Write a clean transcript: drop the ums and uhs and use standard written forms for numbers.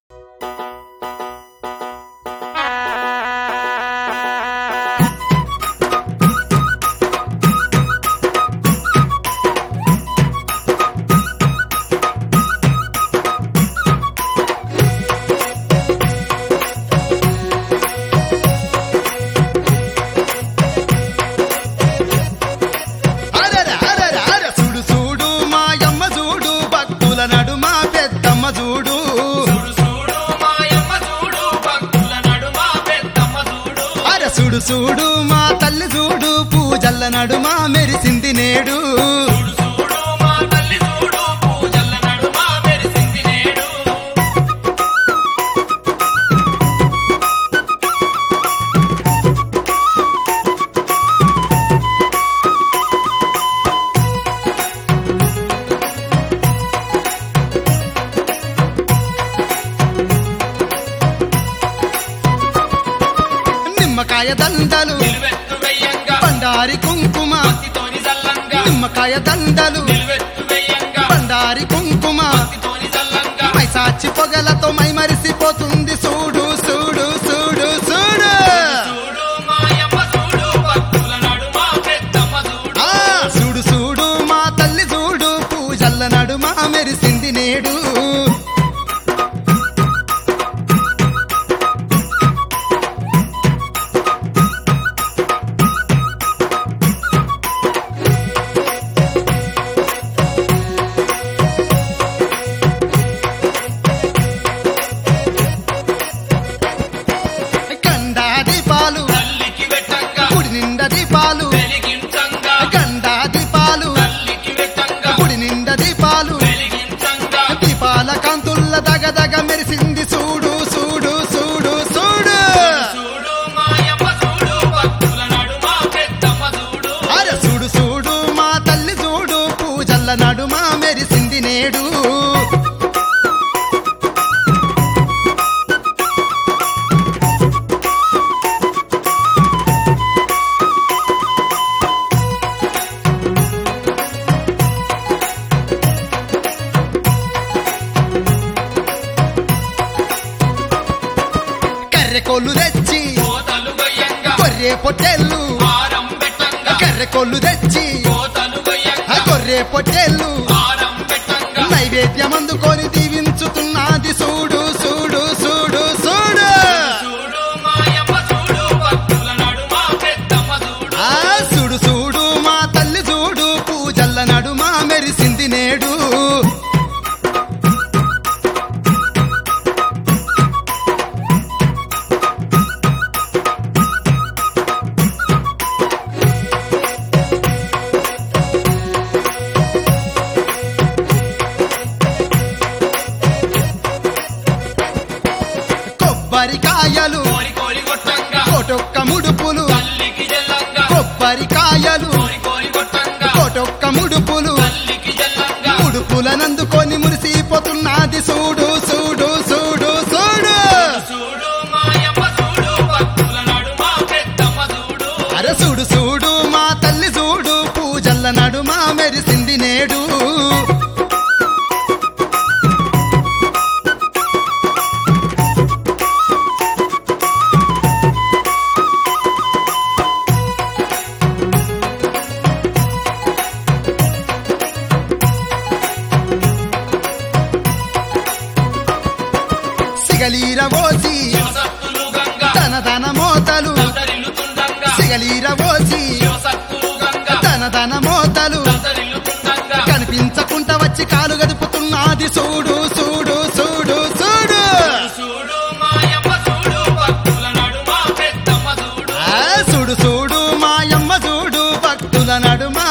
చూడు చూడు మా తల్లి చూడు పూజల్ల నడుమ మెరిసింది నేడు నిమ్మకాయ దండలు బండారి కుంకుమ నిమ్మకాయ దండలు బండారి కుంకుమ మైసాచి పొగలతో మై మరిసిపోతుంది చూడు చూడు చూడు చూడు చూడు చూడు మా తల్లి చూడు పూజల్ల నడుమ మెరిసింది నేడు దీపాల కాంతుల్ల దగదగ మెరిసింది చూడు చూడు చూడు చూడు అరే చూడు చూడు మా తల్లి చూడు పూజల్ల నడుమ మెరిసింది నేడు కర్రెకోళ్ళు తెచ్చి గొర్రె పొట్టేళ్ళు కర్రెకోళ్ళు తెచ్చి గొర్రె పొట్టేళ్ళు నైవేద్యం అందుకొని దీవించుతున్నది చూడు చూడు చూడు చూడు చూడు చూడు మా తల్లి చూడు పూజల్ల నడుమ మెరిసింది నేడు కొబ్బరికాయలు కోటొక్క ముడుపులు కొబ్బరికాయలు కోటొక్క ముడుపులు ముడుపులనందుకొని మురిసిపోతున్నది చూడు చూడు చూడు చూడు అరే చూడు చూడు మా తల్లి చూడు పూజల్ల నడుమ మెరిసింది నేడు సిగలీర పోసి తన తన మోతలు సిగలీర పోసి తన తన మోతలు కనిపించకుండా వచ్చి కాలు గదుపుతున్నది చూడు చూడు చూడు చూడు చూడు చూడు మాయమ్మ చూడు భక్తుల నడుమ